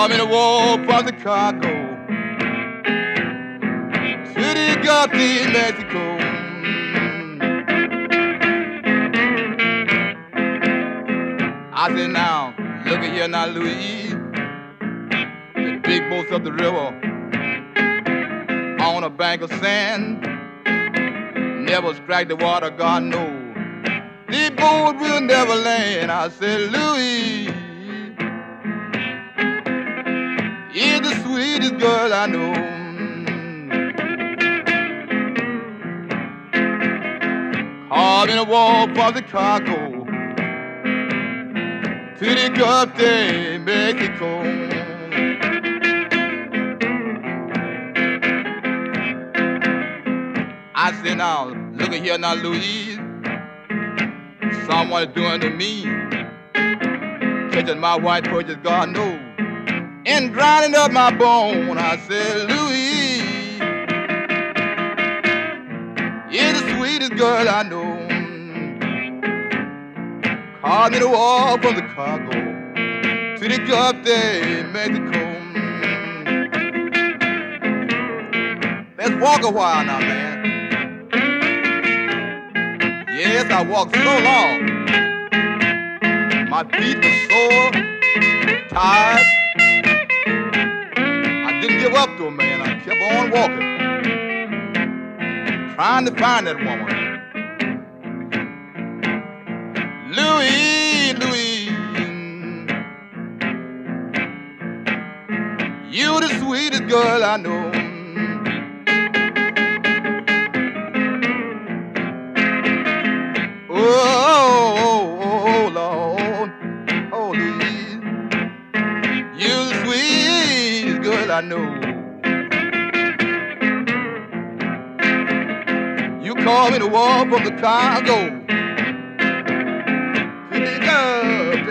Call me to walk from Chicago to the Gulf of Mexico. I said, now, look at here now, Louise. The big boats up the river on a bank of sand. Never strike the water, God knows. The boat will never land. I said, Louise, you're the sweetest girl I know. Call me to walk from Chicago to the Gulf of Mexico. I said, now, look at here now, Louise. Someone is doing to me, touching my white purchase, God knows, and grinding up my bone. I said, Louise, you're the sweetest girl I know. Call me to walk from Chicago to the Gulf of Mexico. Let's walk a while now, man. Yes, I walked so long. My feet were sore, tired. I didn't give up though, man. I kept on walking, trying to find that woman. Louise, Louise, you're the sweetest girl I know. Oh, Lord, oh, Louise, you're the sweetest girl I know. You call me to walk from Chicago to the Gulf